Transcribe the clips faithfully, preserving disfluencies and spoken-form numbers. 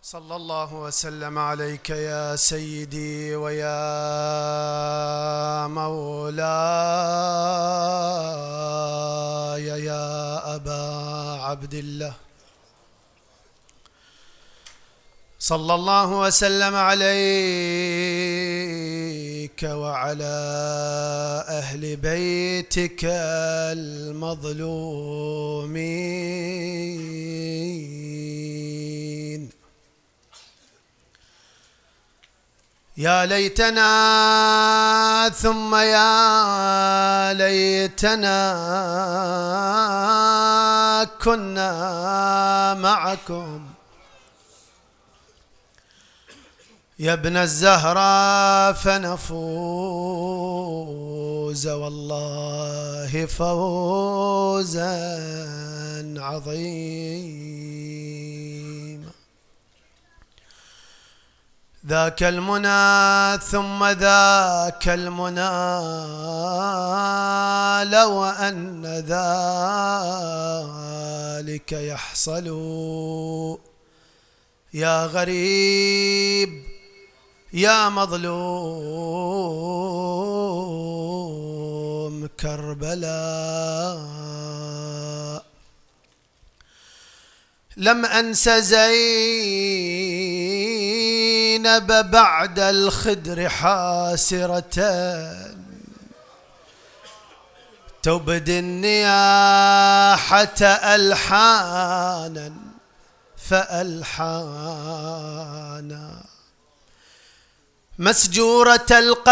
صلى الله وسلم عليك يا سيدي ويا مولاي يا أبا عبد الله. صلى الله وسلم عليك وعلى أهل بيتك المظلومين. يا ليتنا ثم يا ليتنا كنا معكم يا ابن الزهراء فنفوز والله فوزا عظيما. ذاك المنى ثم ذاك المنى لو أن ذلك يحصل يا غريب يا مظلوم كربلاء. لم أنس زينب بعد الخدر حاسرة تبدي النياحة ألحانا فألحانا مسجورة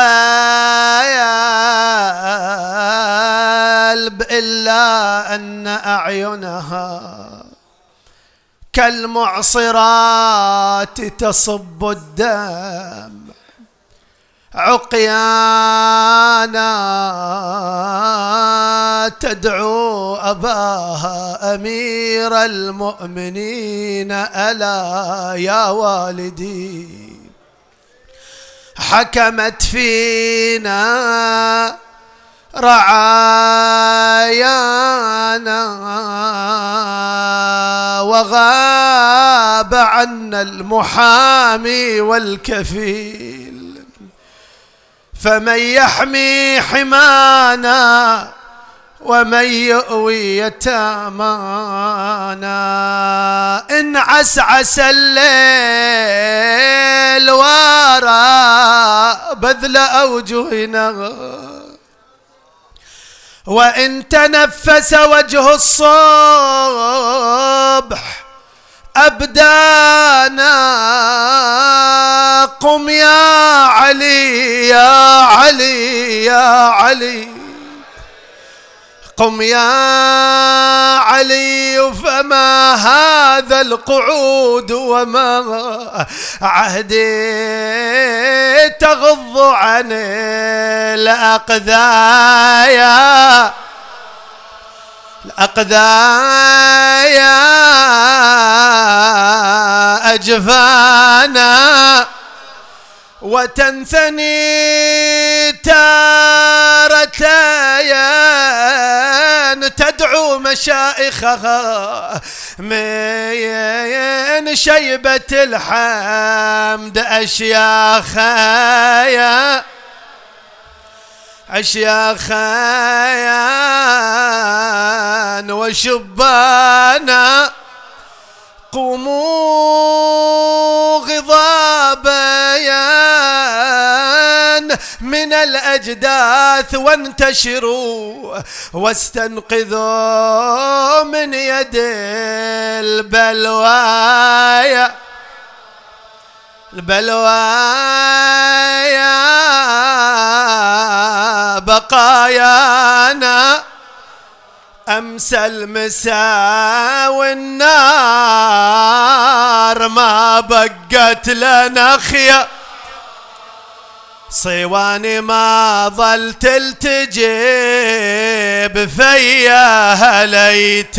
القلب إلا أن أعينها كالمعصرات تصب الدم عقيانا تدعو أباها أمير المؤمنين ألا يا والدي حكمت فينا رعايانا وغاب عنا المحامي والكفيل فمن يحمي حمانا ومن يؤوي يتامانا. إن عسعس الليل وراء بذل أوجهنا وإن تنفس وجه الصبح أبدانا. قم يا علي يا علي يا علي قم يا علي فما هذا القعود وما عهدي تغض عن الأقذايا الأقذايا أجفانا وتنثني تارتين تدعو مشائخها من شيبة الحمد أشياخايا أشياخايا وشبانا. قوموا غضابيا من الأجداث وانتشروا واستنقذوا من يد البلوايا البلوايا بقايانا. أمسى المساء والنار ما بقت لنا خيا صيواني ما ظل تلتجب فيا هليت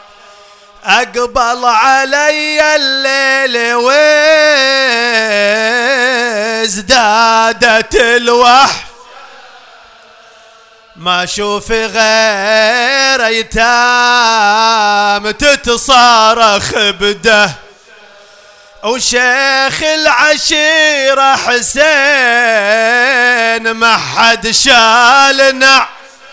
أقبل علي الليل وازدادت الوحش ما اشوف غير ايتام تتصارخ بده وشيخ العشيرة حسين ما حد شالنا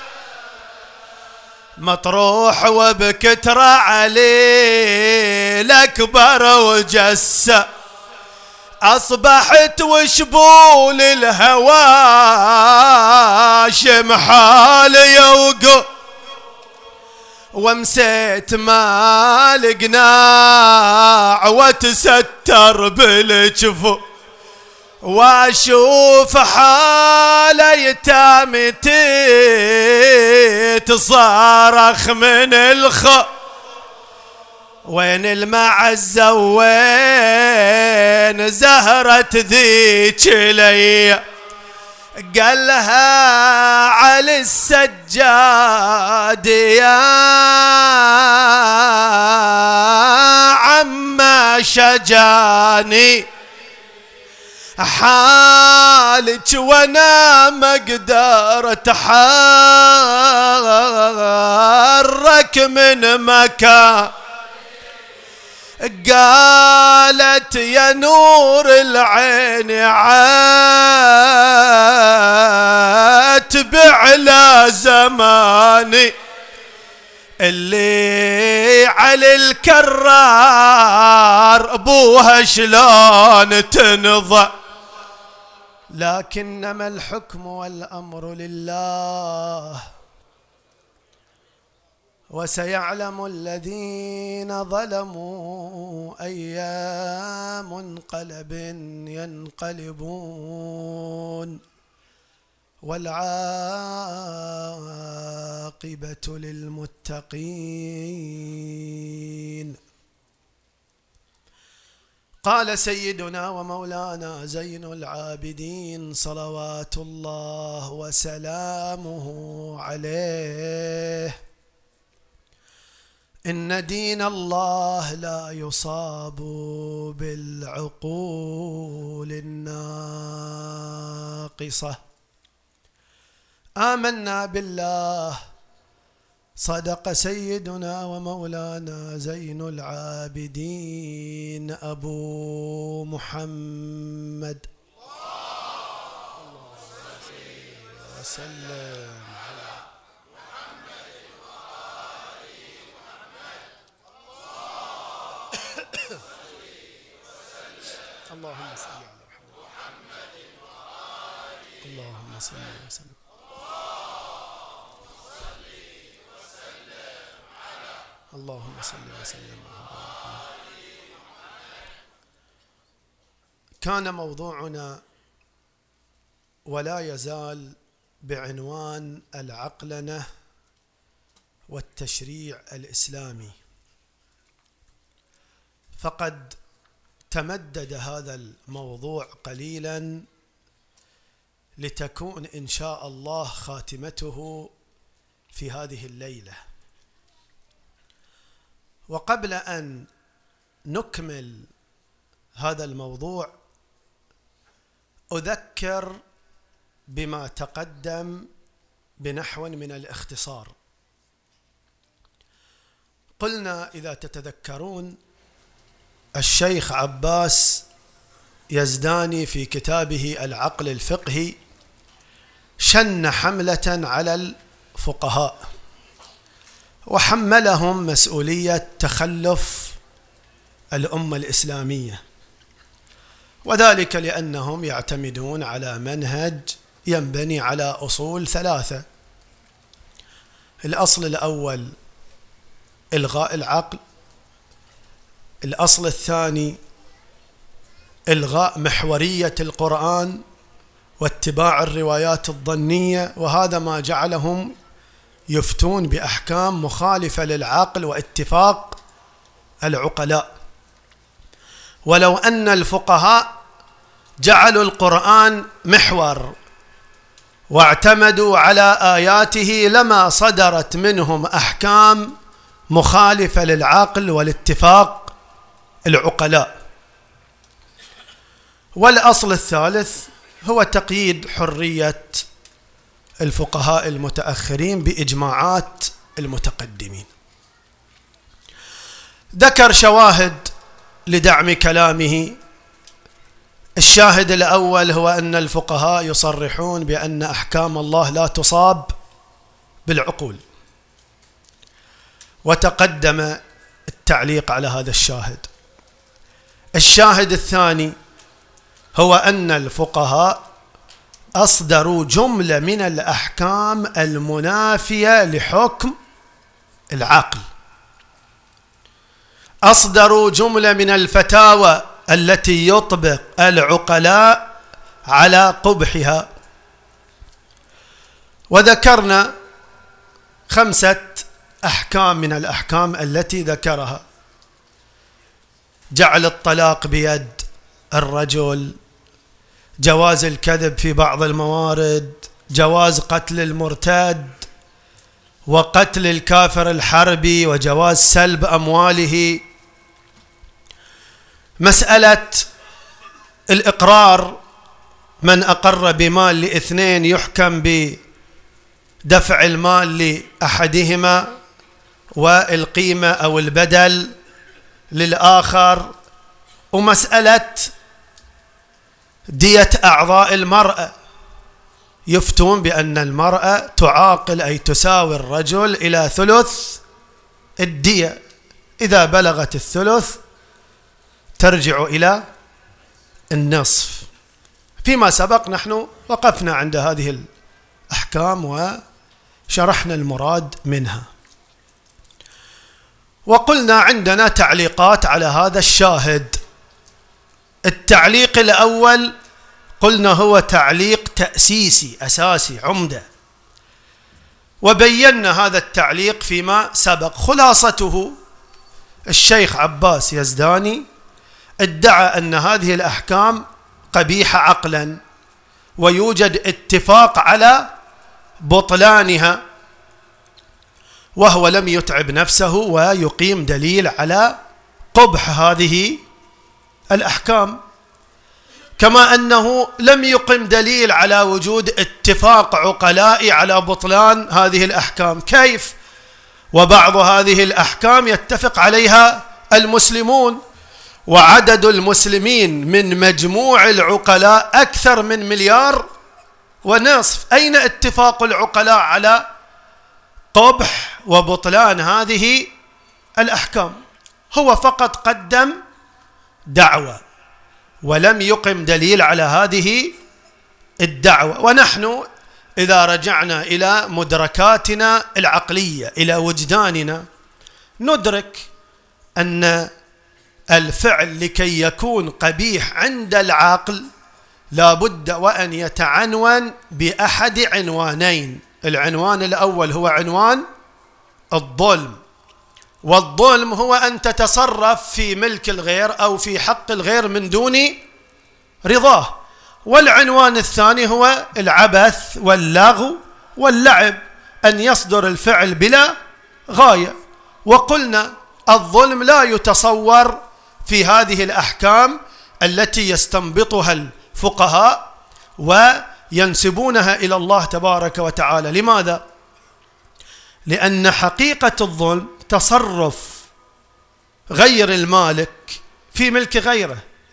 مطروح وبكتر عليه الأكبر وجسة أصبحت وشبول الهوى شمحال يوقف ومسيت ما لقناع وتستر بالجفو واشوف حالة يتامتي تصارخ من الخ وين المعزة وين زهرة ذيك لي قال لها علي السجاد يا عما شجاني حالك وانا ما قدرت اتحرك من مكان قالت يا نور العين عاتبع على زماني اللي على الكرار ابوها شلون تنضى لكنما الحكم والأمر لله وسيعلم الذين ظلموا أي منقلب ينقلبون والعاقبة للمتقين. قال سيدنا ومولانا زين العابدين صلوات الله وسلامه عليه: إن دين الله لا يصاب بالعقول الناقصة. آمنا بالله، صدق سيدنا ومولانا زين العابدين أبو محمد اللهم صل وسلم على محمد وآل محمد. اللهم صل على محمد اللهم صل وسلم. اللهم صل وسلم. كان موضوعنا ولا يزال بعنوان العقلنة والتشريع الإسلامي، فقد تمدد هذا الموضوع قليلا لتكون إن شاء الله خاتمته في هذه الليلة. وقبل أن نكمل هذا الموضوع أذكر بما تقدم بنحو من الاختصار. قلنا إذا تتذكرون الشيخ عباس يزداني في كتابه العقل الفقهي شن حملة على الفقهاء وحملهم مسؤولية تخلف الأمة الإسلامية، وذلك لأنهم يعتمدون على منهج ينبني على أصول ثلاثة. الأصل الأول إلغاء العقل، الأصل الثاني إلغاء محورية القرآن واتباع الروايات الظنية، وهذا ما جعلهم يفتون بأحكام مخالفة للعقل واتفاق العقلاء. ولو أن الفقهاء جعلوا القرآن محور واعتمدوا على آياته لما صدرت منهم أحكام مخالفة للعقل والاتفاق العقلاء. والأصل الثالث هو تقييد حرية الفقهاء المتأخرين بإجماعات المتقدمين. ذكر شواهد لدعم كلامه. الشاهد الأول هو أن الفقهاء يصرحون بأن أحكام الله لا تصاب بالعقول، وتقدم التعليق على هذا الشاهد. الشاهد الثاني هو أن الفقهاء أصدروا جملة من الأحكام المنافية لحكم العقل، أصدروا جملة من الفتاوى التي يطبق العقلاء على قبحها. وذكرنا خمسة أحكام من الأحكام التي ذكرها: جعل الطلاق بيد الرجل، جواز الكذب في بعض الموارد، جواز قتل المرتد، وقتل الكافر الحربي، وجواز سلب أمواله. مسألة الإقرار، من أقر بمال لاثنين يحكم بدفع المال لأحدهما والقيمة أو البدل للآخر. ومسألة دية أعضاء المرأة، يفتون بأن المرأة تعاقل أي تساوي الرجل إلى ثلث الدية، إذا بلغت الثلث ترجع إلى النصف. فيما سبق نحن وقفنا عند هذه الأحكام وشرحنا المراد منها، وقلنا عندنا تعليقات على هذا الشاهد. التعليق الأول قلنا هو تعليق تأسيسي أساسي عمدة، وبينا هذا التعليق فيما سبق. خلاصته: الشيخ عباس يزداني ادعى أن هذه الأحكام قبيحة عقلا، ويوجد اتفاق على بطلانها، وهو لم يتعب نفسه ويقيم دليل على قبح هذه الأحكام، كما أنه لم يقم دليل على وجود اتفاق عقلاء على بطلان هذه الأحكام. كيف وبعض هذه الأحكام يتفق عليها المسلمون، وعدد المسلمين من مجموع العقلاء أكثر من مليار ونصف؟ أين اتفاق العقلاء على قبح وبطلان هذه الأحكام؟ هو فقط قدم دعوة ولم يقم دليل على هذه الدعوة. ونحن إذا رجعنا إلى مدركاتنا العقلية، إلى وجداننا، ندرك أن الفعل لكي يكون قبيح عند العقل لا بد وأن يتعنون بأحد عنوانين. العنوان الأول هو عنوان الظلم، والظلم هو أن تتصرف في ملك الغير أو في حق الغير من دون رضاه. والعنوان الثاني هو العبث واللغو واللعب، أن يصدر الفعل بلا غاية. وقلنا الظلم لا يتصور في هذه الأحكام التي يستنبطها الفقهاء وينسبونها إلى الله تبارك وتعالى. لماذا؟ لأن حقيقة الظلم تصرف غير المالك في ملك غيره،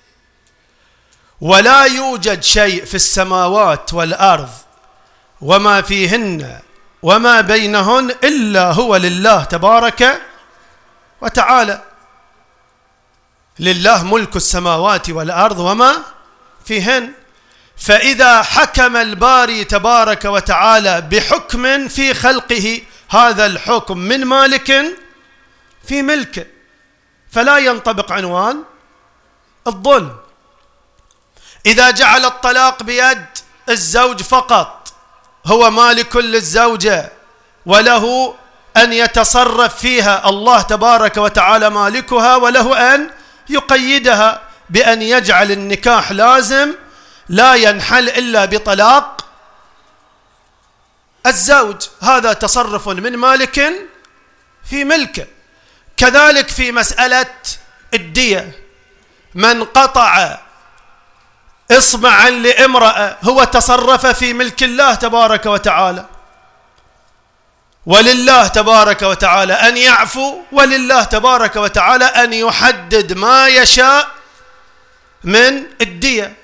ولا يوجد شيء في السماوات والأرض وما فيهن وما بينهن إلا هو لله تبارك وتعالى. لله ملك السماوات والأرض وما فيهن. فإذا حكم الباري تبارك وتعالى بحكم في خلقه، هذا الحكم من مالك في ملكه، فلا ينطبق عنوان الظلم. إذا جعل الطلاق بيد الزوج فقط، هو مالك للزوجة وله أن يتصرف فيها، الله تبارك وتعالى مالكها وله أن يقيدها بأن يجعل النكاح لازم لا ينحل إلا بطلاق الزوج، هذا تصرف من مالك في ملكه. كذلك في مسألة الدية، من قطع إصبعا لامرأة هو تصرف في ملك الله تبارك وتعالى، ولله تبارك وتعالى أن يعفو، ولله تبارك وتعالى أن يحدد ما يشاء من الدية.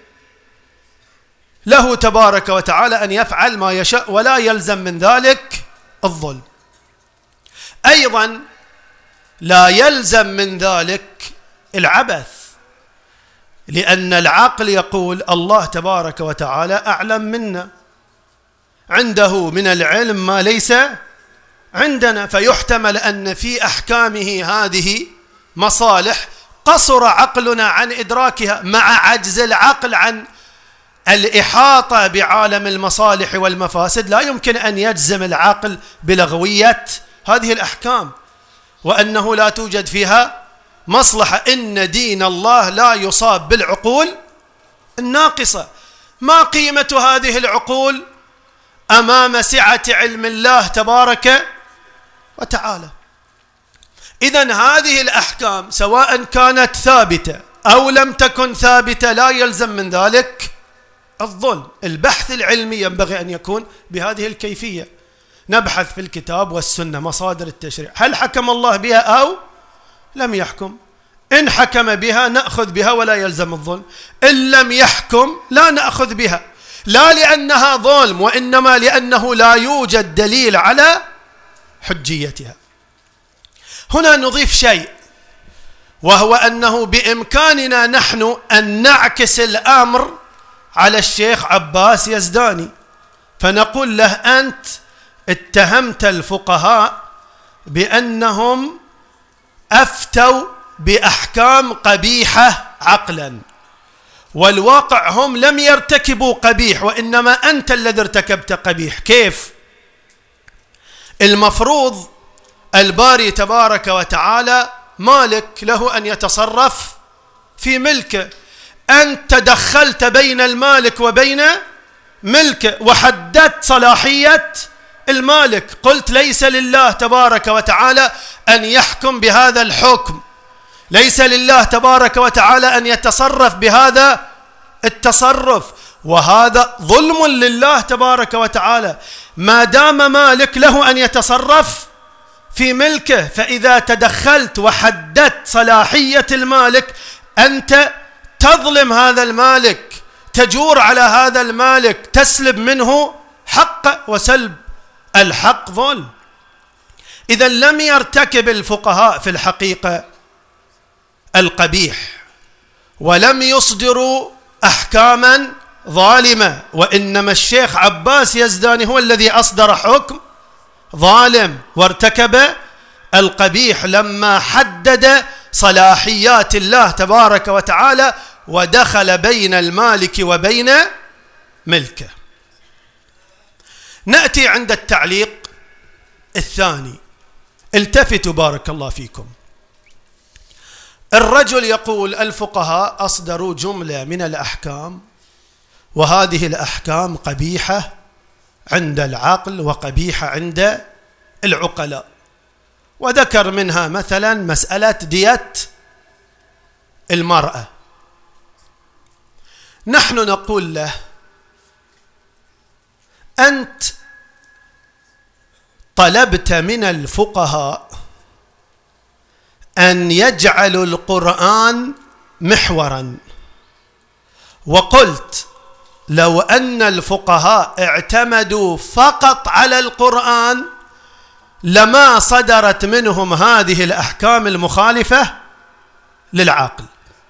له تبارك وتعالى أن يفعل ما يشاء ولا يلزم من ذلك الظلم. أيضا لا يلزم من ذلك العبث، لأن العقل يقول الله تبارك وتعالى أعلم منا، عنده من العلم ما ليس عندنا، فيحتمل أن في أحكامه هذه مصالح قصر عقلنا عن إدراكها، مع عجز العقل عن الإحاطة بعالم المصالح والمفاسد. لا يمكن أن يجزم العقل بلغوية هذه الأحكام وأنه لا توجد فيها مصلحة. إن دين الله لا يصاب بالعقول الناقصة. ما قيمة هذه العقول أمام سعة علم الله تبارك وتعالى؟ إذن هذه الأحكام سواء كانت ثابتة أو لم تكن ثابتة لا يلزم من ذلك الظلم. البحث العلمي ينبغي أن يكون بهذه الكيفية، نبحث في الكتاب والسنة مصادر التشريع، هل حكم الله بها أو لم يحكم؟ إن حكم بها نأخذ بها ولا يلزم الظلم، إن لم يحكم لا نأخذ بها، لا لأنها ظلم وإنما لأنه لا يوجد دليل على حجيتها. هنا نضيف شيء، وهو أنه بإمكاننا نحن أن نعكس الأمر على الشيخ عباس يزداني، فنقول له أنت اتهمت الفقهاء بأنهم أفتوا بأحكام قبيحة عقلا، والواقع هم لم يرتكبوا قبيح وإنما أنت الذي ارتكبت قبيح. كيف؟ المفروض الباري تبارك وتعالى مالك، له أن يتصرف في ملكه، أنت تدخلت بين المالك وبين ملكه وحددت صلاحية المالك، قلت ليس لله تبارك وتعالى أن يحكم بهذا الحكم، ليس لله تبارك وتعالى أن يتصرف بهذا التصرف، وهذا ظلم لله تبارك وتعالى. ما دام مالك له أن يتصرف في ملكه، فإذا تدخلت وحددت صلاحية المالك أنت تظلم هذا المالك، تجور على هذا المالك، تسلب منه حقه، وسلب الحق ظلم. إذا لم يرتكب الفقهاء في الحقيقة القبيح ولم يصدروا أحكاما ظالمة، وإنما الشيخ عباس يزداني هو الذي أصدر حكم ظالم وارتكب القبيح لما حدد صلاحيات الله تبارك وتعالى ودخل بين المالك وبين ملكه. نأتي عند التعليق الثاني. التفتوا بارك الله فيكم. الرجل يقول الفقهاء أصدروا جملة من الأحكام، وهذه الأحكام قبيحة عند العقل وقبيحة عند العقلاء، وذكر منها مثلا مسألة دية المرأة. نحن نقول له أنت طلبت من الفقهاء أن يجعلوا القرآن محورا، وقلت لو أن الفقهاء اعتمدوا فقط على القرآن لما صدرت منهم هذه الأحكام المخالفة للعقل.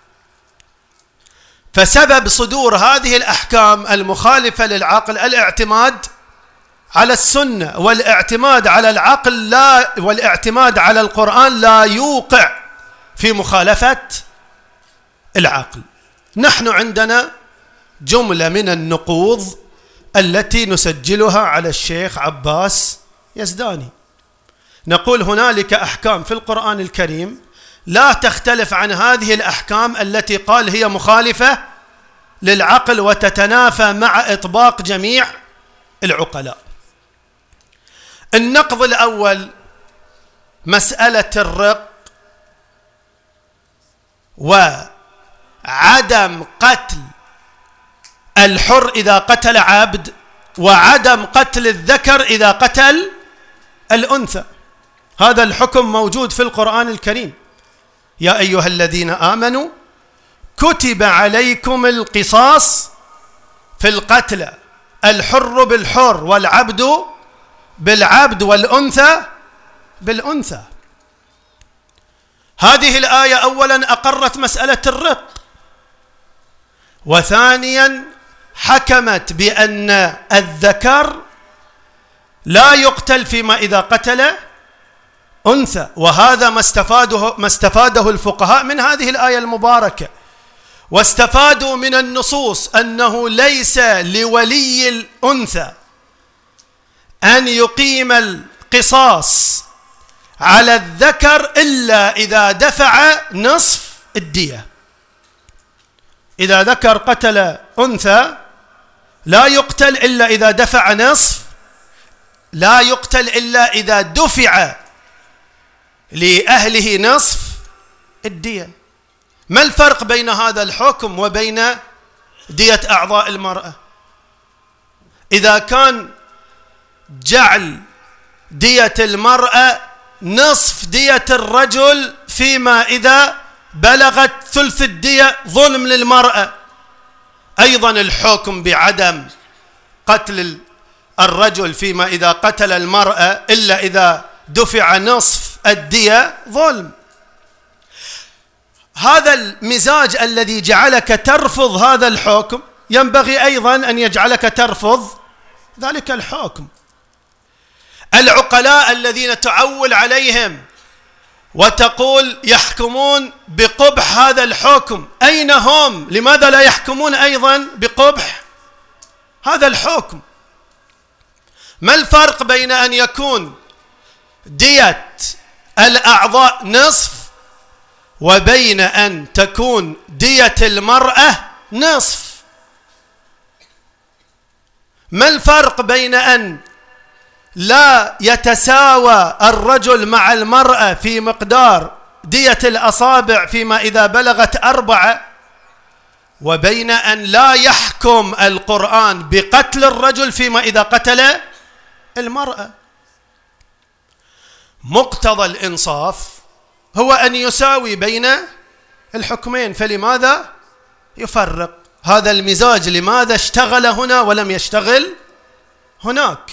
فسبب صدور هذه الأحكام المخالفة للعقل الاعتماد على السنة، والاعتماد على العقل لا والاعتماد على القرآن لا يوقع في مخالفة العقل. نحن عندنا جملة من النقوض التي نسجلها على الشيخ عباس يزداني. نقول هنالك أحكام في القرآن الكريم لا تختلف عن هذه الأحكام التي قال هي مخالفة للعقل وتتنافى مع إطباق جميع العقلاء. النقض الأول مسألة الرق وعدم قتل الحر إذا قتل عبد، وعدم قتل الذكر إذا قتل الأنثى. هذا الحكم موجود في القرآن الكريم. يا أيها الذين آمنوا كتب عليكم القصاص في القتلى، الحر بالحر والعبد بالعبد والأنثى بالأنثى. هذه الآية أولا أقرت مسألة الرق، وثانيا حكمت بأن الذكر لا يقتل فيما إذا قتل أنثى، وهذا ما استفاده, ما استفاده الفقهاء من هذه الآية المباركة. واستفادوا من النصوص أنه ليس لولي الأنثى أن يقيم القصاص على الذكر إلا إذا دفع نصف الدية. إذا ذكر قتل أنثى لا يقتل إلا إذا دفع نصف، لا يقتل إلا إذا دفع لأهله نصف الدية. ما الفرق بين هذا الحكم وبين دية أعضاء المرأة؟ إذا كان جعل دية المرأة نصف دية الرجل فيما إذا بلغت ثلث الدية ظلم للمرأة، أيضا الحكم بعدم قتل الرجل فيما إذا قتل المرأة إلا إذا دفع نصف الدية ظلم. هذا المزاج الذي جعلك ترفض هذا الحكم ينبغي أيضا أن يجعلك ترفض ذلك الحكم. العقلاء الذين تعول عليهم وتقول يحكمون بقبح هذا الحكم، أين هم؟ لماذا لا يحكمون أيضا بقبح هذا الحكم؟ ما الفرق بين أن يكون دية الأعضاء نصف وبين أن تكون دية المرأة نصف؟ ما الفرق بين أن لا يتساوى الرجل مع المرأة في مقدار دية الأصابع فيما إذا بلغت أربعة، وبين أن لا يحكم القرآن بقتل الرجل فيما إذا قتل المرأة؟ مقتضى الإنصاف هو أن يساوي بين الحكمين، فلماذا يفرق؟ هذا المزاج لماذا اشتغل هنا ولم يشتغل هناك؟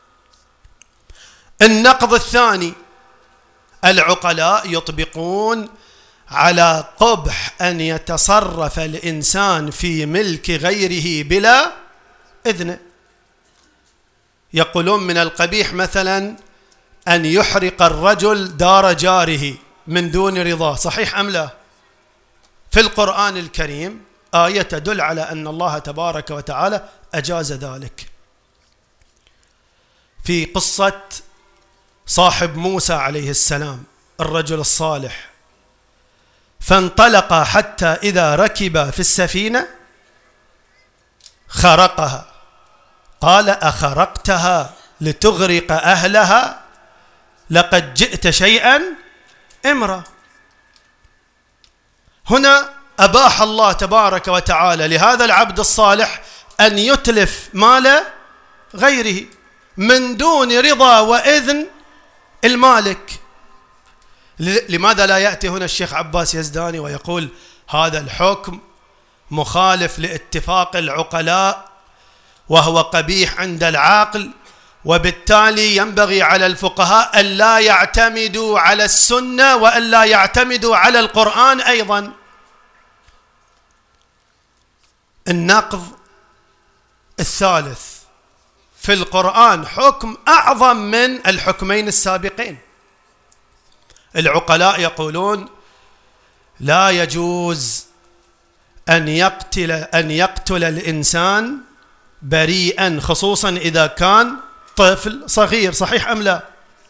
النقض الثاني، العقلاء يطبقون على قبح أن يتصرف الإنسان في ملك غيره بلا إذنه. يقولون من القبيح مثلا أن يحرق الرجل دار جاره من دون رضاه، صحيح أم لا؟ في القرآن الكريم آية تدل على أن الله تبارك وتعالى أجاز ذلك. في قصة صاحب موسى عليه السلام الرجل الصالح، فانطلق حتى إذا ركب في السفينة خرقها، قال أخرقتها لتغرق أهلها لقد جئت شيئا إمرا. هنا أباح الله تبارك وتعالى لهذا العبد الصالح أن يتلف مال غيره من دون رضا وإذن المالك. لماذا لا يأتي هنا الشيخ عباس يزداني ويقول هذا الحكم مخالف لاتفاق العقلاء وهو قبيح عند العاقل، وبالتالي ينبغي على الفقهاء أن لا يعتمدوا على السنة وأن لا يعتمدوا على القرآن أيضا؟ النقض الثالث، في القرآن حكم أعظم من الحكمين السابقين. العقلاء يقولون لا يجوز أن يقتل أن يقتل الإنسان بريئا، خصوصا إذا كان طفل صغير، صحيح أم لا؟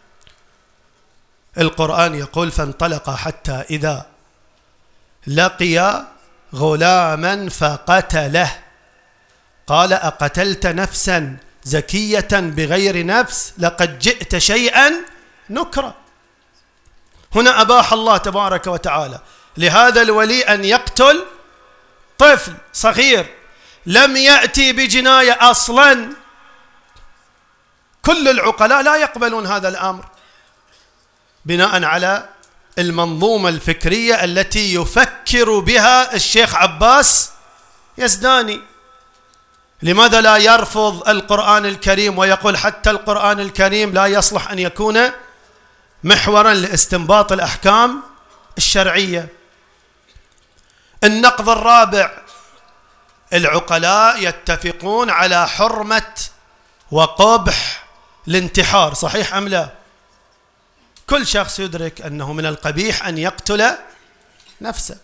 القرآن يقول فانطلق حتى إذا لقي غلاما فقتله قال أقتلت نفسا زكية بغير نفس لقد جئت شيئا نكرا. هنا أباح الله تبارك وتعالى لهذا الولي أن يقتل طفل صغير لم يأتي بجناية أصلا، كل العقلاء لا يقبلون هذا الأمر بناء على المنظومة الفكرية التي يفكر بها الشيخ عباس يزداني. لماذا لا يرفض القرآن الكريم ويقول حتى القرآن الكريم لا يصلح أن يكون محورا لاستنباط الأحكام الشرعية؟ النقض الرابع: العقلاء يتفقون على حرمة وقبح الانتحار، صحيح أم لا؟ كل شخص يدرك أنه من القبيح أن يقتل نفسه.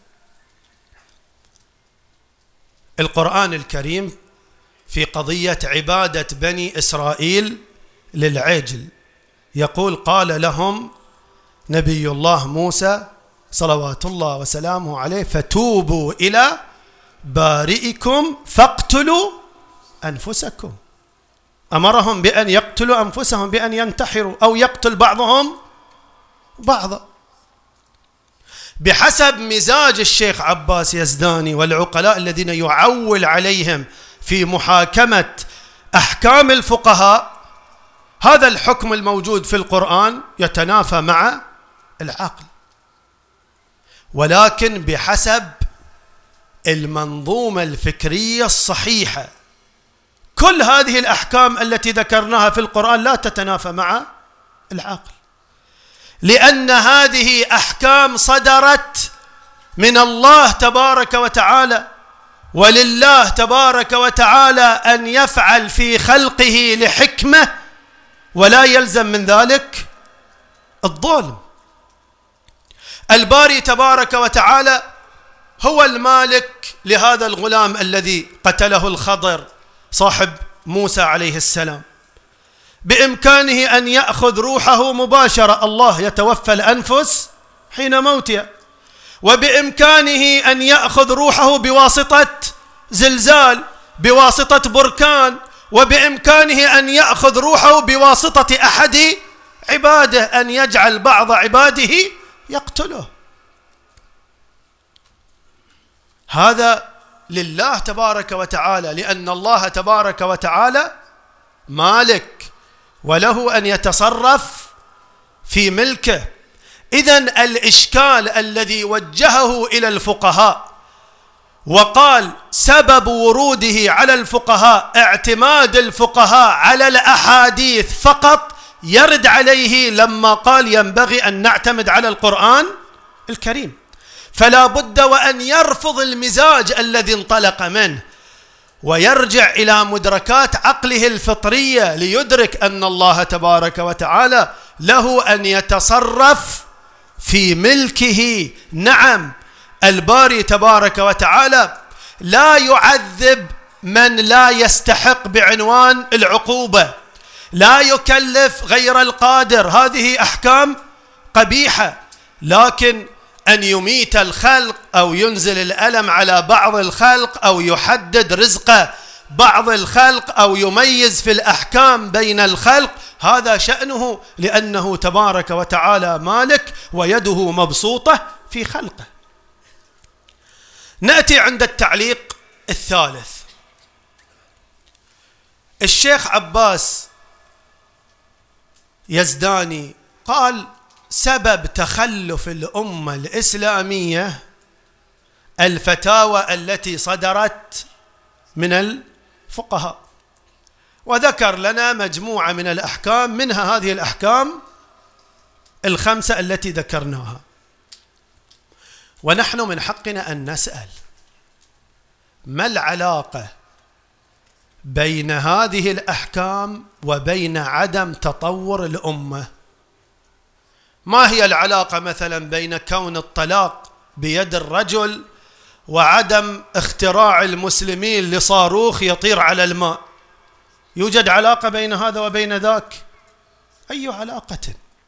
القرآن الكريم في قضية عبادة بني إسرائيل للعجل يقول: قال لهم نبي الله موسى صلوات الله وسلامه عليه: فتوبوا إلى بارئكم فاقتلوا أنفسكم. أمرهم بأن يقتلوا أنفسهم، بأن ينتحروا أو يقتل بعضهم بعضا. بحسب مزاج الشيخ عباس يزداني والعقلاء الذين يعول عليهم في محاكمة أحكام الفقهاء، هذا الحكم الموجود في القرآن يتنافى مع العقل، ولكن بحسب المنظومة الفكرية الصحيحة. كل هذه الأحكام التي ذكرناها في القرآن لا تتنافى مع العقل، لأن هذه أحكام صدرت من الله تبارك وتعالى، ولله تبارك وتعالى أن يفعل في خلقه لحكمة ولا يلزم من ذلك الظلم. الباري تبارك وتعالى هو المالك لهذا الغلام الذي قتله الخضر صاحب موسى عليه السلام، بإمكانه أن يأخذ روحه مباشرة، الله يتوفى الأنفس حين موتها، وبإمكانه أن يأخذ روحه بواسطة زلزال، بواسطة بركان، وبإمكانه أن يأخذ روحه بواسطة أحد عباده، أن يجعل بعض عباده يقتله. هذا لله تبارك وتعالى، لأن الله تبارك وتعالى مالك وله أن يتصرف في ملكه. إذن الإشكال الذي وجهه إلى الفقهاء وقال سبب وروده على الفقهاء اعتماد الفقهاء على الأحاديث فقط، يرد عليه لما قال ينبغي أن نعتمد على القرآن الكريم، فلا بد وأن يرفض المزاج الذي انطلق منه ويرجع إلى مدركات عقله الفطرية ليدرك أن الله تبارك وتعالى له أن يتصرف في ملكه. نعم، الباري تبارك وتعالى لا يعذب من لا يستحق بعنوان العقوبة، لا يكلف غير القادر، هذه أحكام قبيحة، لكن أن يميت الخلق أو ينزل الألم على بعض الخلق أو يحدد رزق بعض الخلق أو يميز في الأحكام بين الخلق، هذا شأنه، لأنه تبارك وتعالى مالك ويده مبسوطة في خلقه. نأتي عند التعليق الثالث. الشيخ عباس يزداني قال سبب تخلف الأمة الإسلامية الفتاوى التي صدرت من الفقهاء، وذكر لنا مجموعة من الأحكام، منها هذه الأحكام الخمسة التي ذكرناها. ونحن من حقنا أن نسأل ما العلاقة بين هذه الأحكام وبين عدم تطور الأمة؟ ما هي العلاقة مثلا بين كون الطلاق بيد الرجل وعدم اختراع المسلمين لصاروخ يطير على الماء؟ يوجد علاقة بين هذا وبين ذاك؟ أي علاقة؟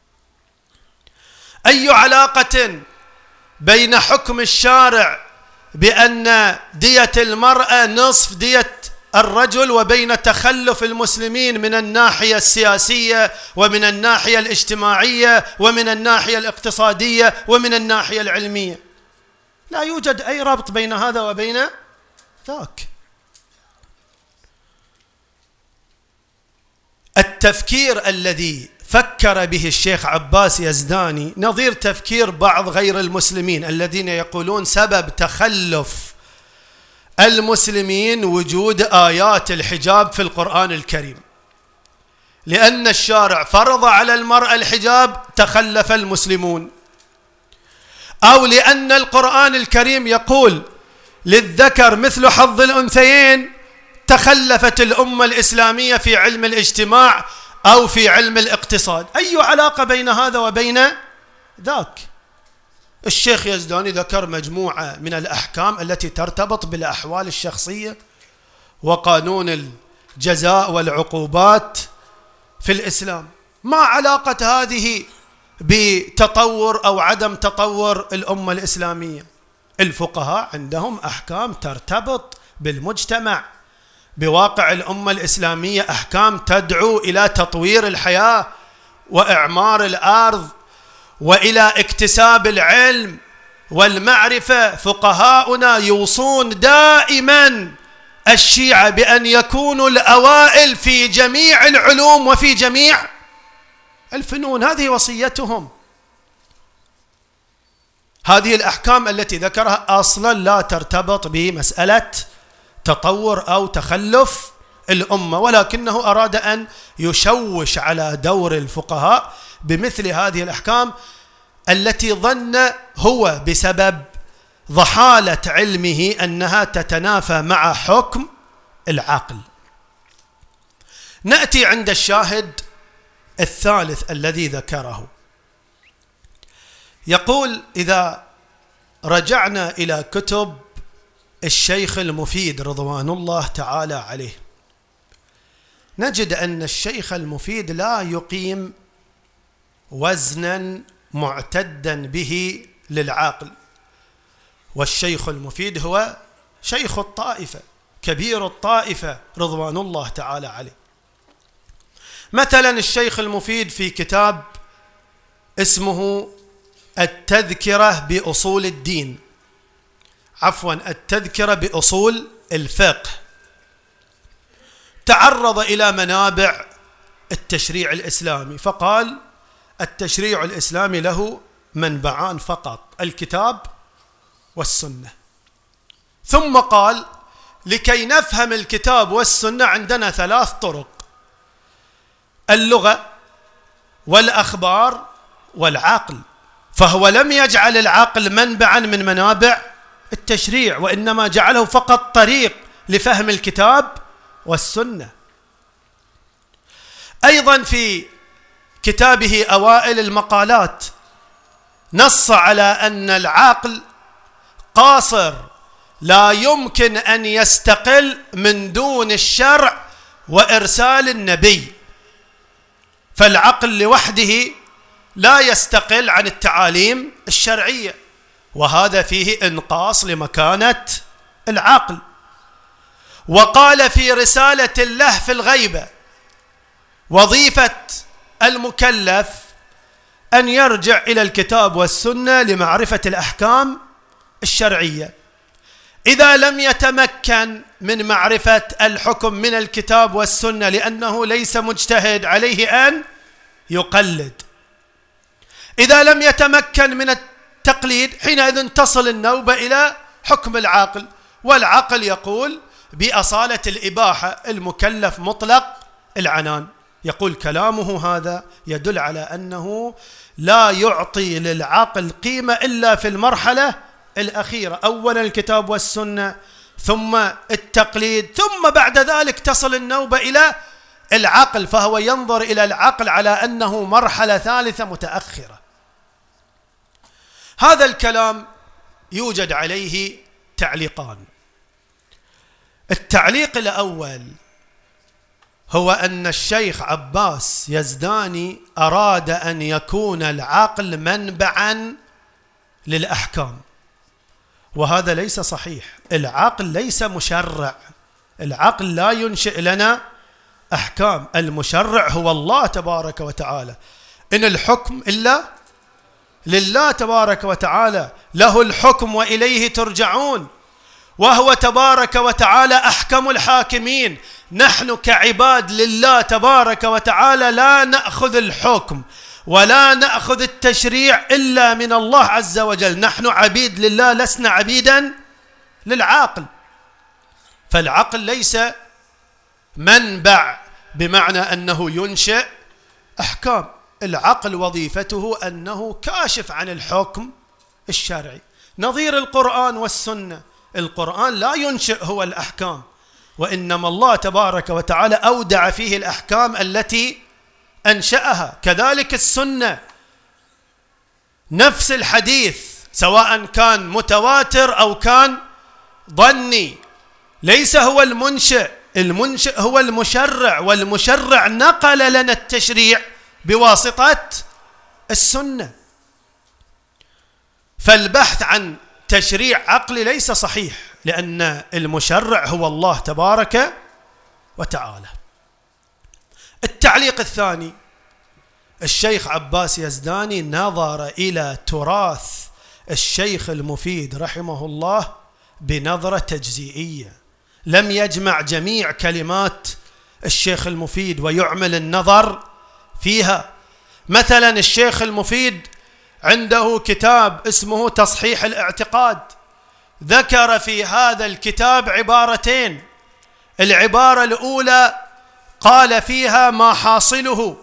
أي علاقة بين حكم الشارع بأن دية المرأة نصف دية الرجل وبين تخلف المسلمين من الناحية السياسية ومن الناحية الاجتماعية ومن الناحية الاقتصادية ومن الناحية العلمية؟ لا يوجد أي ربط بين هذا وبين ذاك. التفكير الذي فكر به الشيخ عباس يزداني نظير تفكير بعض غير المسلمين الذين يقولون سبب تخلف المسلمين وجود آيات الحجاب في القرآن الكريم، لأن الشارع فرض على المرأة الحجاب تخلف المسلمون، أو لأن القرآن الكريم يقول للذكر مثل حظ الأنثيين تخلفت الأمة الإسلامية في علم الاجتماع أو في علم الاقتصاد. أي علاقة بين هذا وبين ذاك؟ الشيخ يزداني ذكر مجموعة من الأحكام التي ترتبط بالأحوال الشخصية وقانون الجزاء والعقوبات في الإسلام. ما علاقة هذه بتطور أو عدم تطور الأمة الإسلامية؟ الفقهاء عندهم أحكام ترتبط بالمجتمع بواقع الأمة الإسلامية، أحكام تدعو إلى تطوير الحياة وإعمار الأرض وإلى اكتساب العلم والمعرفة. فقهاؤنا يوصون دائما الشيعة بأن يكونوا الأوائل في جميع العلوم وفي جميع الفنون، هذه وصيتهم. هذه الأحكام التي ذكرها أصلا لا ترتبط بمسألة تطور أو تخلف الأمة، ولكنه أراد أن يشوش على دور الفقهاء بمثل هذه الأحكام التي ظن هو بسبب ضحالة علمه أنها تتنافى مع حكم العقل. نأتي عند الشاهد الثالث الذي ذكره، يقول: إذا رجعنا إلى كتب الشيخ المفيد رضوان الله تعالى عليه نجد أن الشيخ المفيد لا يقيم وزنا معتدا به للعاقل، والشيخ المفيد هو شيخ الطائفة كبير الطائفة رضوان الله تعالى عليه. مثلا الشيخ المفيد في كتاب اسمه التذكرة بأصول الدين، عفوا التذكرة بأصول الفقه، تعرض إلى منابع التشريع الإسلامي فقال التشريع الإسلامي له منبعان فقط، الكتاب والسنة. ثم قال لكي نفهم الكتاب والسنة عندنا ثلاث طرق: اللغة والأخبار والعقل. فهو لم يجعل العقل منبعا من منابع التشريع، وإنما جعله فقط طريق لفهم الكتاب والسنة. أيضا في كتابه أوائل المقالات نص على أن العقل قاصر لا يمكن أن يستقل من دون الشرع وإرسال النبي، فالعقل لوحده لا يستقل عن التعاليم الشرعية، وهذا فيه إنقاص لمكانة العقل. وقال في رسالة له في الغيبة: وظيفة المكلف أن يرجع إلى الكتاب والسنة لمعرفة الأحكام الشرعية. إذا لم يتمكن من معرفة الحكم من الكتاب والسنة لأنه ليس مجتهد، عليه أن يقلد. إذا لم يتمكن من التقليد، حينئذ تصل النوبة إلى حكم العقل، والعقل يقول بأصالة الإباحة، المكلف مطلق العنان. يقول كلامه هذا يدل على أنه لا يعطي للعقل قيمة إلا في المرحلة الأخيرة، أولا الكتاب والسنة ثم التقليد، ثم بعد ذلك تصل النوبة إلى العقل، فهو ينظر إلى العقل على أنه مرحلة ثالثة متأخرة. هذا الكلام يوجد عليه تعليقان. التعليق الأول هو أن الشيخ عباس يزداني أراد أن يكون العقل منبعا للأحكام، وهذا ليس صحيح. العقل ليس مشرع، العقل لا ينشئ لنا أحكام، المشرع هو الله تبارك وتعالى. إن الحكم إلا لله تبارك وتعالى، له الحكم وإليه ترجعون، وهو تبارك وتعالى أحكم الحاكمين. نحن كعباد لله تبارك وتعالى لا نأخذ الحكم ولا نأخذ التشريع إلا من الله عز وجل. نحن عبيد لله، لسنا عبيدا للعاقل. فالعقل ليس منبع بمعنى أنه ينشئ أحكام. العقل وظيفته أنه كاشف عن الحكم الشرعي، نظير القرآن والسنة. القرآن لا ينشئ هو الأحكام، وإنما الله تبارك وتعالى أودع فيه الأحكام التي أنشأها. كذلك السنة، نفس الحديث سواء كان متواتر أو كان ظني، ليس هو المنشئ، المنشئ هو المشرع، والمشرع نقل لنا التشريع بواسطة السنة. فالبحث عن تشريع عقلي ليس صحيح، لأن المشرع هو الله تبارك وتعالى. التعليق الثاني، الشيخ عباس يزداني نظر إلى تراث الشيخ المفيد رحمه الله بنظرة تجزئية، لم يجمع جميع كلمات الشيخ المفيد ويعمل النظر فيها. مثلا الشيخ المفيد عنده كتاب اسمه تصحيح الاعتقاد، ذكر في هذا الكتاب عبارتين. العبارة الأولى قال فيها ما حاصله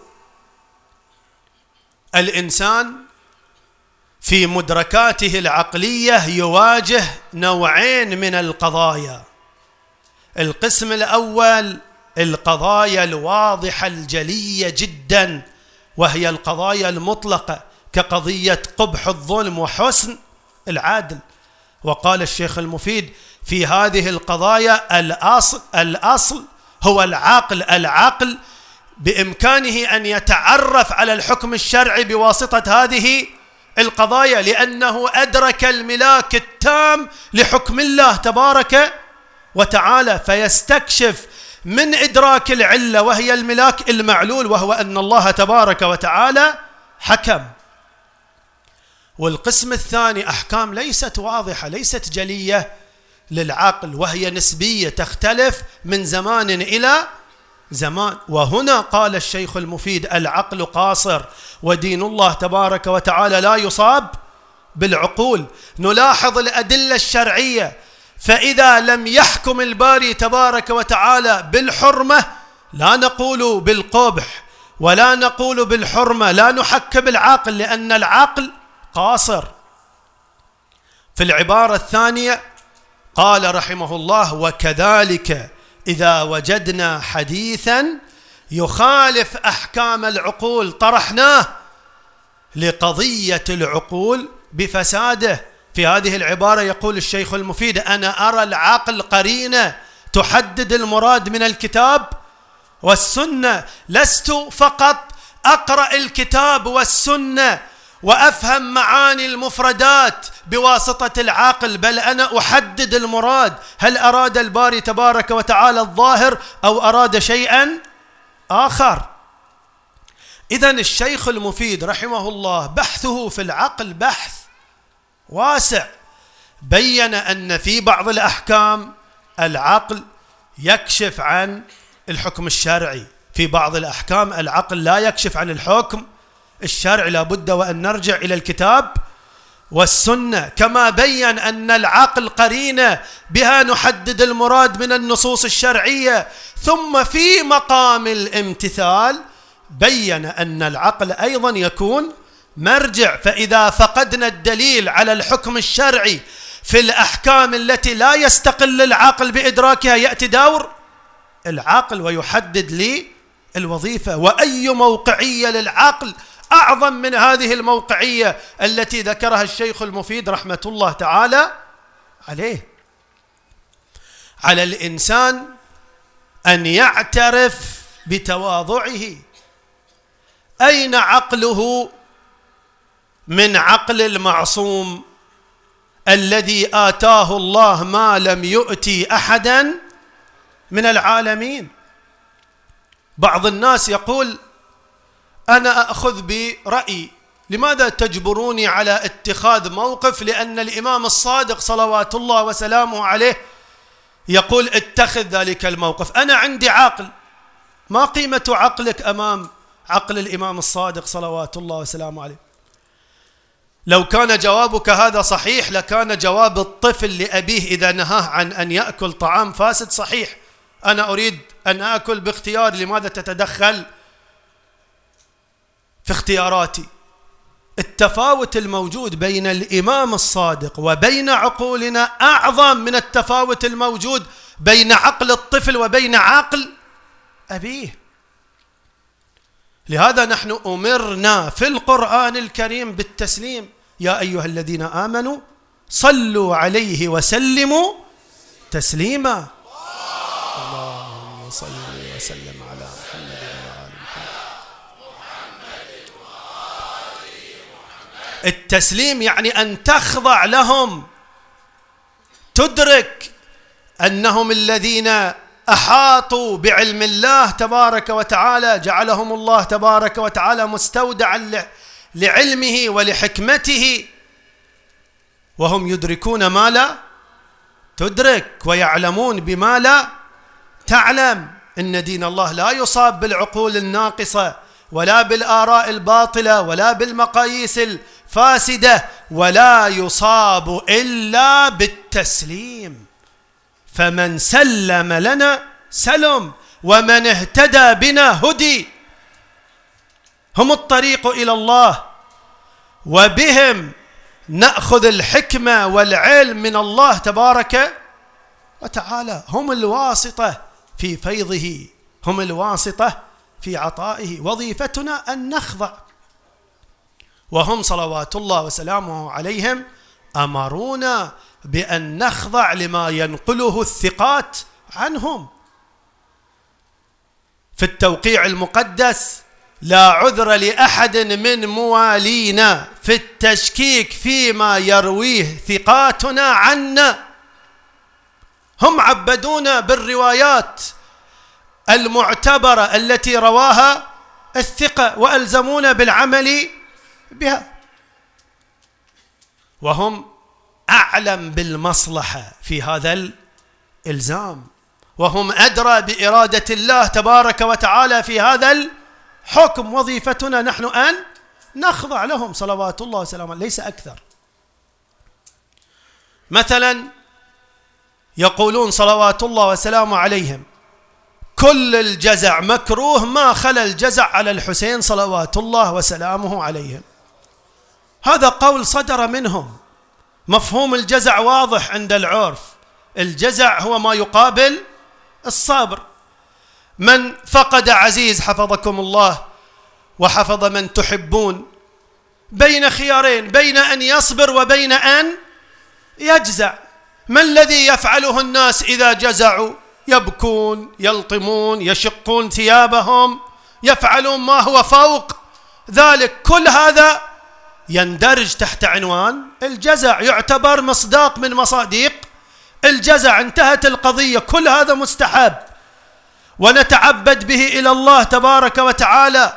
الإنسان في مدركاته العقلية يواجه نوعين من القضايا. القسم الأول القضايا الواضحة الجلية جدا، وهي القضايا المطلقة كقضية قبح الظلم وحسن العدل. وقال الشيخ المفيد في هذه القضايا الأصل الأصل هو العقل. العقل بإمكانه أن يتعرف على الحكم الشرعي بواسطة هذه القضايا، لأنه أدرك الملاك التام لحكم الله تبارك وتعالى، فيستكشف من إدراك العلة وهي الملاك المعلول، وهو أن الله تبارك وتعالى حكم. والقسم الثاني أحكام ليست واضحة، ليست جلية للعقل، وهي نسبية تختلف من زمان إلى زمان. وهنا قال الشيخ المفيد العقل قاصر، ودين الله تبارك وتعالى لا يصاب بالعقول. نلاحظ الأدلة الشرعية، فإذا لم يحكم الباري تبارك وتعالى بالحرمة لا نقول بالقبح ولا نقول بالحرمة، لا نحكم العقل لأن العقل قاصر. في العبارة الثانية قال رحمه الله وكذلك إذا وجدنا حديثا يخالف أحكام العقول طرحناه لقضية العقول بفساده. في هذه العبارة يقول الشيخ المفيد أنا أرى العقل قرينة تحدد المراد من الكتاب والسنة، لست فقط أقرأ الكتاب والسنة وأفهم معاني المفردات بواسطة العقل، بل أنا أحدد المراد، هل أراد الباري تبارك وتعالى الظاهر أو أراد شيئا آخر. إذن الشيخ المفيد رحمه الله بحثه في العقل بحث واسع، بين أن في بعض الأحكام العقل يكشف عن الحكم الشرعي، في بعض الأحكام العقل لا يكشف عن الحكم الشرعي، لا بد وأن نرجع إلى الكتاب والسنة. كما بين أن العقل قرينة بها نحدد المراد من النصوص الشرعية. ثم في مقام الامتثال بين أن العقل أيضا يكون مرجع، فإذا فقدنا الدليل على الحكم الشرعي في الأحكام التي لا يستقل العقل بإدراكها يأتي دور العقل ويحدد لي الوظيفة. وأي موقعية للعقل أعظم من هذه الموقعية التي ذكرها الشيخ المفيد رحمة الله تعالى عليه. على الإنسان أن يعترف بتواضعه. أين عقله من عقل المعصوم الذي آتاه الله ما لم يؤتي أحدا من العالمين؟ بعض الناس يقول أنا أخذ برأيي، لماذا تجبروني على اتخاذ موقف؟ لأن الإمام الصادق صلوات الله وسلامه عليه يقول اتخذ ذلك الموقف. أنا عندي عقل، ما قيمة عقلك أمام عقل الإمام الصادق صلوات الله وسلامه عليه؟ لو كان جوابك هذا صحيح لكان جواب الطفل لأبيه إذا نهاه عن أن يأكل طعام فاسد صحيح. أنا أريد أن آكل باختيار، لماذا تتدخل في اختياراتي؟ التفاوت الموجود بين الإمام الصادق وبين عقولنا أعظم من التفاوت الموجود بين عقل الطفل وبين عقل أبيه. لهذا نحن أمرنا في القرآن الكريم بالتسليم: يا أيها الذين آمنوا صلوا عليه وسلموا تسليما. اللهم صل وسلم على محمد وآل محمد. التسليم يعني أن تخضع لهم، تدرك أنهم الذين أحاطوا بعلم الله تبارك وتعالى، جعلهم الله تبارك وتعالى مستودعا لعلمه ولحكمته، وهم يدركون ما لا تدرك ويعلمون بما لا تعلم. إن دين الله لا يصاب بالعقول الناقصة ولا بالآراء الباطلة ولا بالمقاييس الفاسدة، ولا يصاب إلا بالتسليم. فمن سلم لنا سلم، ومن اهتدى بنا هدي. هم الطريق إلى الله، وبهم نأخذ الحكمة والعلم من الله تبارك وتعالى. هم الواسطة في فيضه، هم الواسطة في عطائه. وظيفتنا أن نخضع، وهم صلوات الله وسلامه عليهم أمرونا بأن نخضع لما ينقله الثقات عنهم. في التوقيع المقدس: لا عذر لأحد من موالينا في التشكيك فيما يرويه ثقاتنا عنا. هم عبدونا بالروايات المعتبرة التي رواها الثقة وألزمونا بالعمل بها، وهم أعلم بالمصلحة في هذا الإلزام، وهم أدرى بإرادة الله تبارك وتعالى في هذا الحكم. وظيفتنا نحن أن نخضع لهم صلوات الله وسلامه، ليس أكثر. مثلا يقولون صلوات الله وسلامه عليهم: كل الجزع مكروه ما خلا الجزع على الحسين صلوات الله وسلامه عليهم. هذا قول صدر منهم. مفهوم الجزع واضح عند العرف، الجزع هو ما يقابل الصبر. من فقد عزيز حفظكم الله وحفظ من تحبون بين خيارين: بين أن يصبر وبين أن يجزع. ما الذي يفعله الناس إذا جزعوا؟ يبكون، يلطمون، يشقون ثيابهم، يفعلون ما هو فوق ذلك. كل هذا يندرج تحت عنوان الجزع، يعتبر مصداق من مصادق الجزع. انتهت القضية. كل هذا مستحب ونتعبد به إلى الله تبارك وتعالى،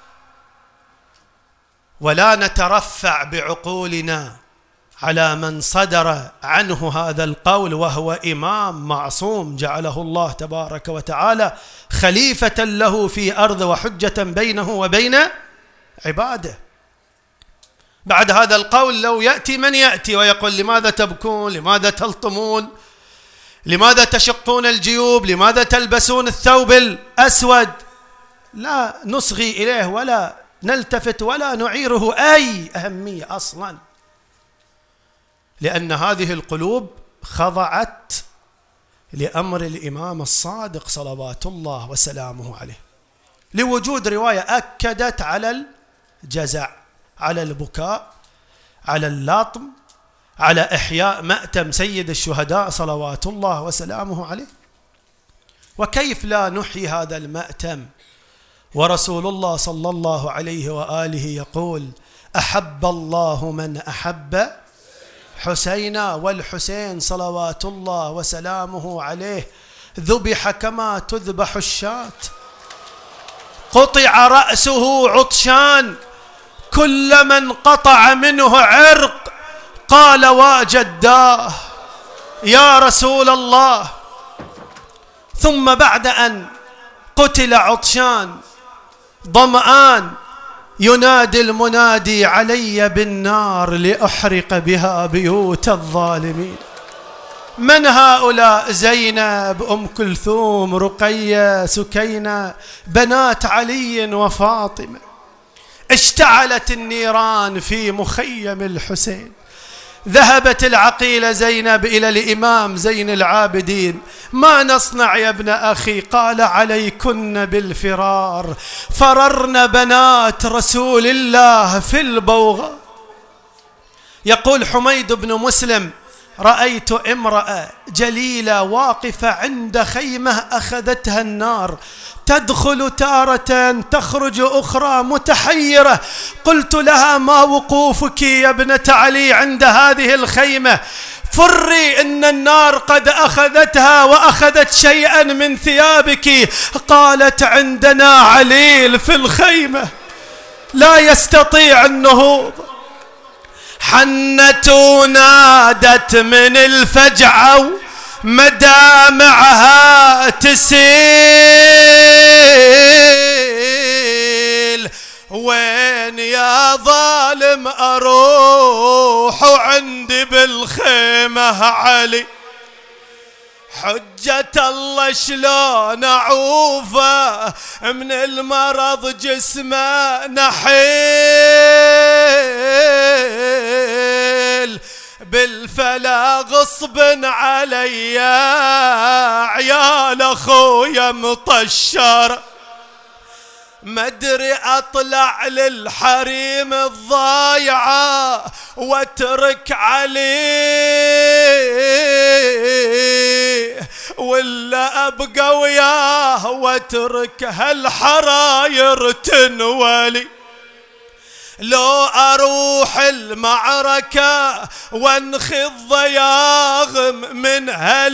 ولا نترفع بعقولنا على من صدر عنه هذا القول، وهو إمام معصوم جعله الله تبارك وتعالى خليفة له في أرض وحجة بينه وبين عباده. بعد هذا القول لو يأتي من يأتي ويقول: لماذا تبكون؟ لماذا تلطمون؟ لماذا تشقون الجيوب؟ لماذا تلبسون الثوب الأسود؟ لا نصغي إليه ولا نلتفت ولا نعيره أي أهمية أصلا، لأن هذه القلوب خضعت لأمر الإمام الصادق صلوات الله وسلامه عليه، لوجود رواية أكدت على الجزع، على البكاء، على اللطم، على إحياء مأتم سيد الشهداء صلوات الله وسلامه عليه. وكيف لا نحيي هذا المأتم ورسول الله صلى الله عليه وآله يقول: أحب الله من أحب حسينا، والحسين صلوات الله وسلامه عليه ذبح كما تذبح الشاة، قطع رأسه عطشان، كل من قطع منه عرق قال: واجداه يا رسول الله ثم بعد أن قتل عطشان ظمآن ينادي المنادي علي بالنار لأحرق بها بيوت الظالمين. من هؤلاء؟ زينب، أم كلثوم، رقية، سكينة، بنات علي وفاطمة. اشتعلت النيران في مخيم الحسين. ذهبت العقيلة زينب إلى الإمام زين العابدين: ما نصنع يا ابن أخي؟ قال: عليكن بالفرار. فررن بنات رسول الله في البوغة. يقول حميد بن مسلم: رأيت امرأة جليلة واقفة عند خيمة أخذتها النار، تدخل تارة تخرج أخرى، متحيرة. قلت لها: ما وقوفك يا ابنة علي عند هذه الخيمة؟ فري إن النار قد أخذتها وأخذت شيئا من ثيابك. قالت: عندنا عليل في الخيمة لا يستطيع النهوض. حنت ونادت من الفجعة مدامعها تسيل: وين يا ظالم أروح وعندي بالخيمة علي؟ حجة الله شلون أعوفه من المرض جسمه نحيل، بالفلا غصب علي عيال أخويا مطشر، مدري أطلع للحريم الضايعة واترك عليه، ولا أبقى وياه واترك هالحراير تنولي. لو أروح المعركة وانخذ ضياغم من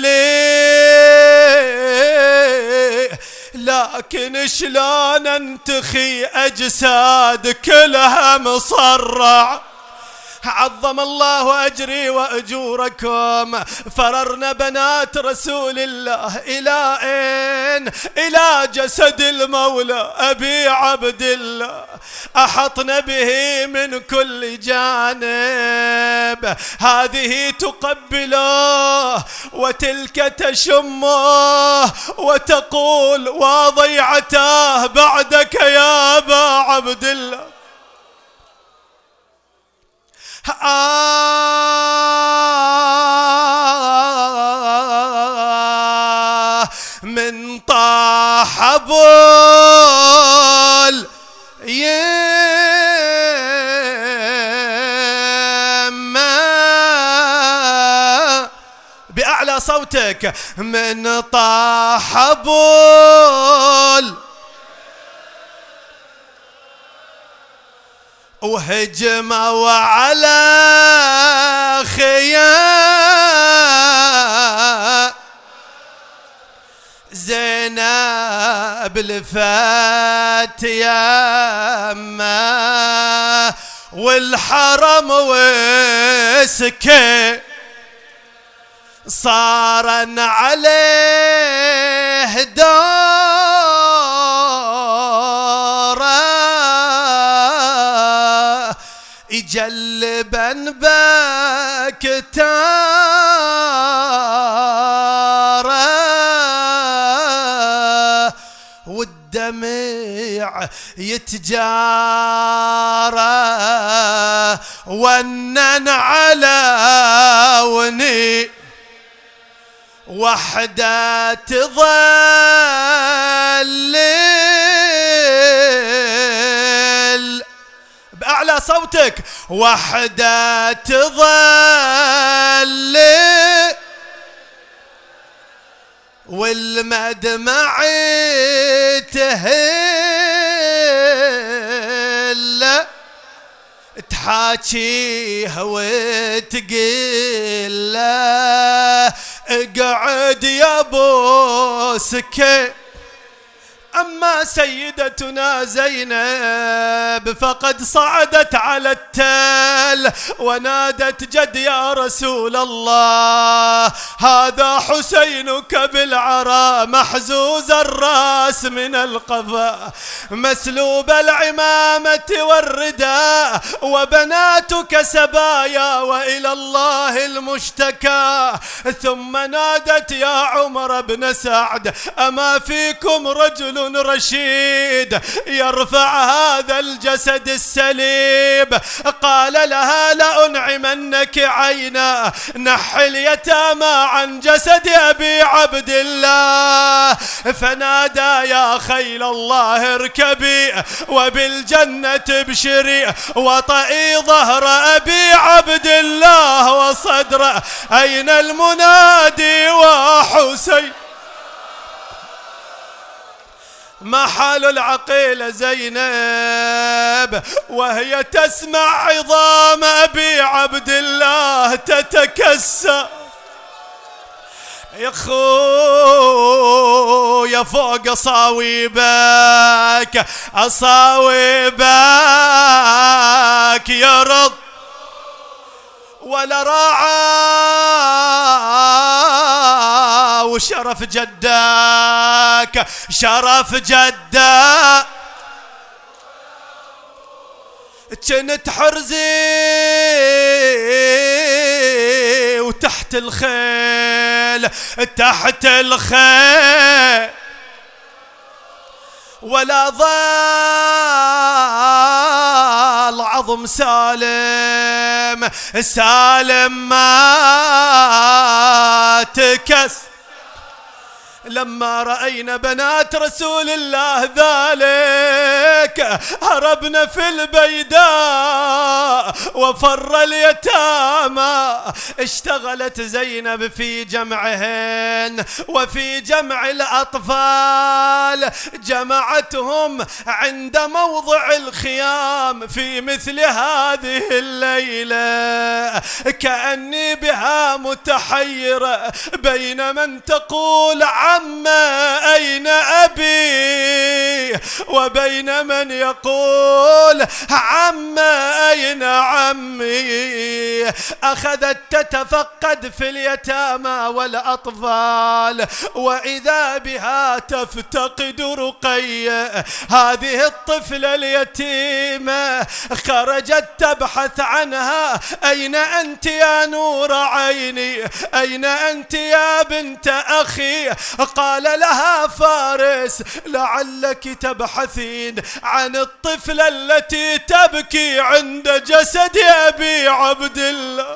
هلي، لكن شلون انتخي أجساد كلها مصرع. عظم الله أجري وأجوركم. فررنا بنات رسول الله إلى أين؟ إلى جسد المولى أبي عبد الله، أحطنا به من كل جانب، هذه تقبله وتلك تشمه وتقول: وضيعتاه بعدك يا أبا عبد الله. آه من طاح بول يما بأعلى صوتك: من طاح بول وهجموا على خيام زينب الفات يما، والحرم وسكي صارن عليه داره، يجلبا بكتاره، والدمع يتجارى ونن على وني، وحدة تظلل بأعلى صوتك: وحدة تظلل والمدمع تهل، تحاكيه وتقل له: اقعد يا ابو سكي أما سيدتنا زينب فقد صعدت على التل ونادت جد يا رسول الله هذا حسينك بالعرى محزوز الرأس من القفا مسلوب العمامة والرداء وبناتك سبايا وإلى الله المشتكى. ثم نادت يا عمر بن سعد أما فيكم رجل رشيد يرفع هذا الجسد السليب؟ قال لها لأنعمنك عينا نحي اليتامى عن جسد أبي عبد الله. فنادى يا خيل الله اركبي وبالجنة ابشري وطئي ظهر أبي عبد الله وصدره أين المنادي وحسين. ما حال العقيلة زينب وهي تسمع عظام أبي عبد الله تتكسر؟ يا خويا فوق صاويبك أصاويبك يا رب ولا راعى وشرف جدك شرف جدك كنت حرزي وتحت الخيل تحت الخيل ولا ظل عظم سالم سالم ما تكس. لما رأينا بنات رسول الله ذلك هربنا في البيداء وفر اليتامى. اشتغلت زينب في جمعهن وفي جمع الأطفال جمعتهم عند موضع الخيام في مثل هذه الليلة كأني بها متحيرة بين من تقول عما أين أبي وبين من يقول عما أين عمي. أخذت تتفقد في اليتامى والأطفال وإذا بها تفتقد رقية هذه الطفلة اليتيمة. خرجت تبحث عنها أين أنت يا نور عيني أين أنت يا بنت أخي؟ قال لها فارس لعلك تبحثين عن الطفلة التي تبكي عند جسد أبي عبد الله.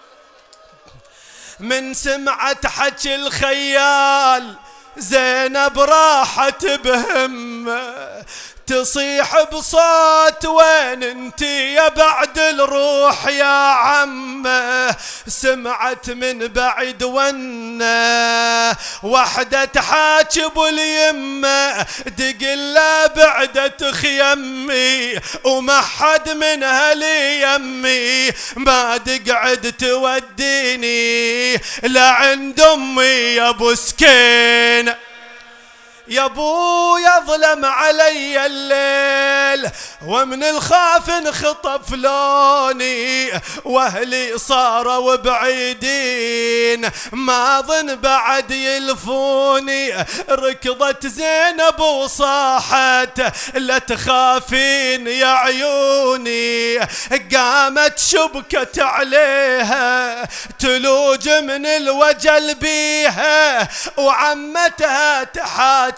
من سمعت حكي الخيال زينب راحت بهمة تصيح بصوت وين انتي يا بعد الروح يا عمه. سمعت من بعد ونا وحدة تحاكب اليمه دقلا بعدت خيمي وما حد من هلي يمي ما تقعد توديني لعند امي يا ابو سكين. يا ابو يظلم علي الليل ومن الخاف انخطف لوني واهلي صاروا بعيدين ما ظن بعد يلفوني. ركضت زينب وصاحت لا تخافين يا عيوني. قامت شبكت عليها تلوج من الوجل بيها وعمتها تحاكيها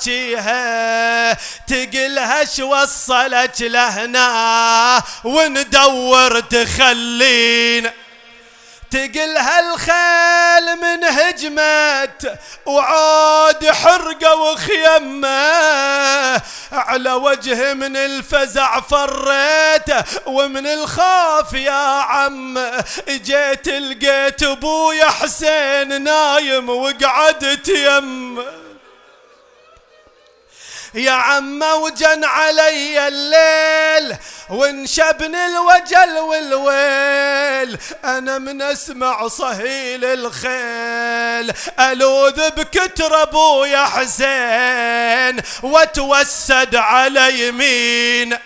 تقلها شو وصلت لهنا وندور تخلين. تقلها الخيل من هجمت وعاد حرقة وخيمة على وجه من الفزع فريت ومن الخاف يا عم جيت لقيت ابويا حسين نايم وقعدت يمه. يا عم وجن علي الليل وانشبني الوجل والويل، أنا من أسمع صهيل الخيل ألوذ بكتر أبويا حسين واتوسد على يمين.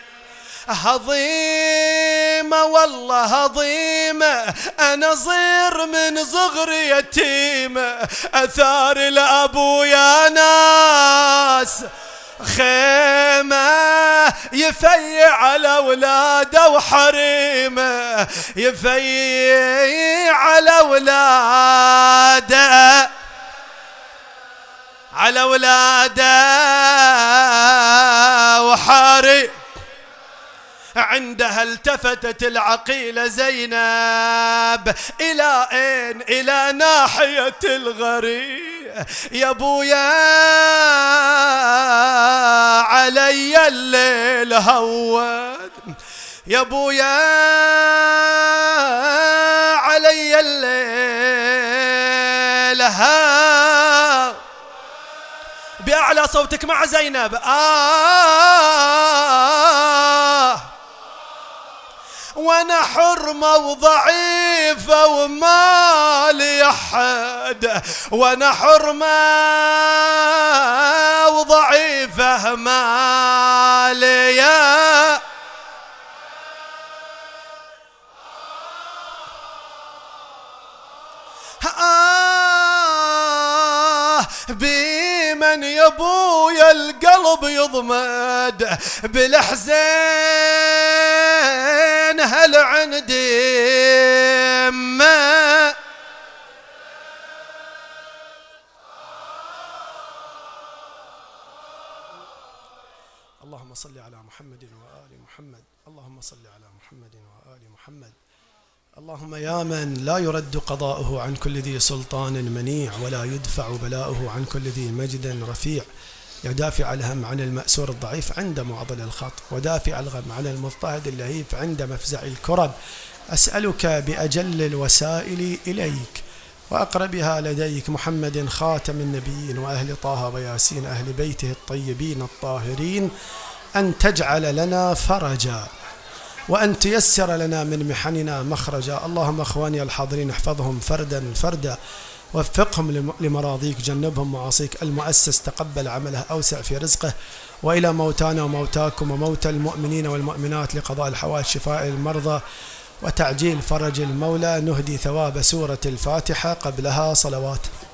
هضيمة والله هضيمة، أنا صغير من صغري يتيمة، أثار الأبو يا ناس خيمة، يفيع على ولاده وحريمه، يفيع على ولاده على ولاده وحريم. عندها التفتت العقيلة زينب إلى أين؟ إلى ناحية الغريب. يا ابويا علي الليل هود، يا ابويا علي الليل هود. بأعلى صوتك مع زينب. آه وانا حرمة وضعيفة وما لي احد، وانا حرمة وضعيفة ما لي. آه بمن يا ابويا القلب يضمد بالاحزان، هل عندي ما اللهم صل على محمد وآل محمد، اللهم صل على محمد وآل محمد. اللهم يا من لا يرد قضاؤه عن كل ذي سلطان منيع، ولا يدفع بلاؤه عن كل ذي مجد رفيع، يا دافع الهم عن المأسور الضعيف عند معضل الخط، ودافع الغم عن المضطهد اللهيف عند مفزع الكرب، أسألك بأجل الوسائل إليك وأقربها لديك محمد خاتم النبيين وأهل طه وياسين أهل بيته الطيبين الطاهرين، أن تجعل لنا فرجا وأن تيسر لنا من محننا مخرجا. اللهم أخواني الحاضرين احفظهم فردا فردا، وفقهم لمراضيك، جنبهم معاصيك. المؤسس تقبل عمله، أوسع في رزقه. وإلى موتانا وموتاكم وموتى المؤمنين والمؤمنات لقضاء الحوائج، شفاء المرضى وتعجيل فرج المولى، نهدي ثواب سورة الفاتحة قبلها صلوات.